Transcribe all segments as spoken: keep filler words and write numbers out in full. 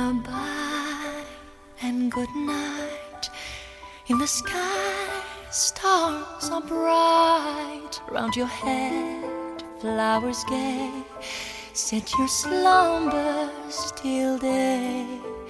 Lullaby and good night. In the sky, stars are bright. Round your head, flowers gay. Set your slumbers till day.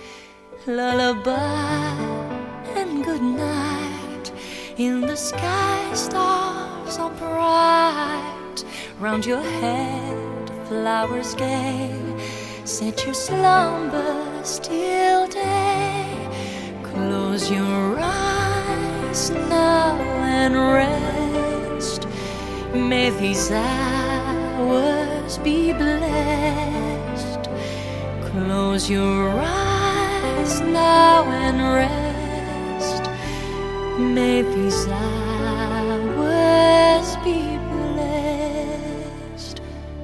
Lullaby and good night. In the sky, stars are bright. Round your head, flowers gay. Set your slumbers till day. Close your eyes now and rest. May these hours be blessed. Close your eyes now and rest. May these hours be blessed.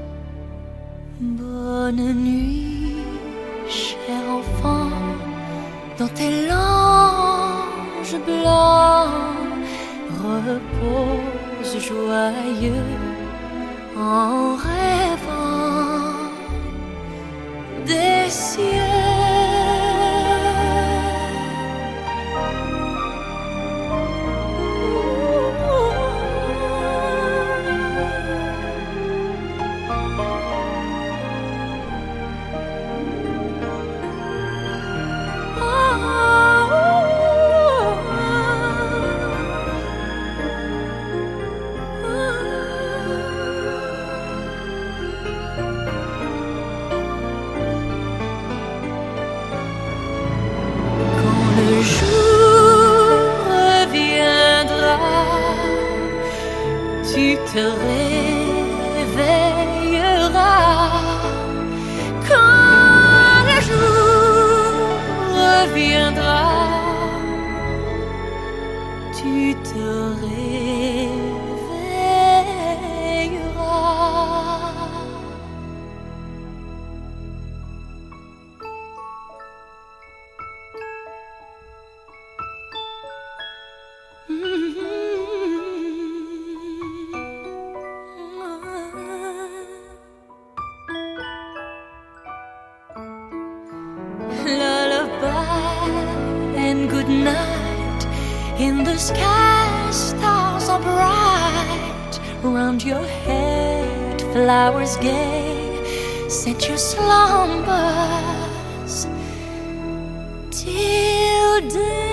Bonne nuit, cher enfant, dans tes langes blancs. Repose joyeux en rêvant des cieux. Le jour reviendra, tu te réveilleras. Quand le jour reviendra, tu te réveilleras. Lullaby and good night. In the sky, stars are bright. Round your head, flowers gay. Set your slumbers till day.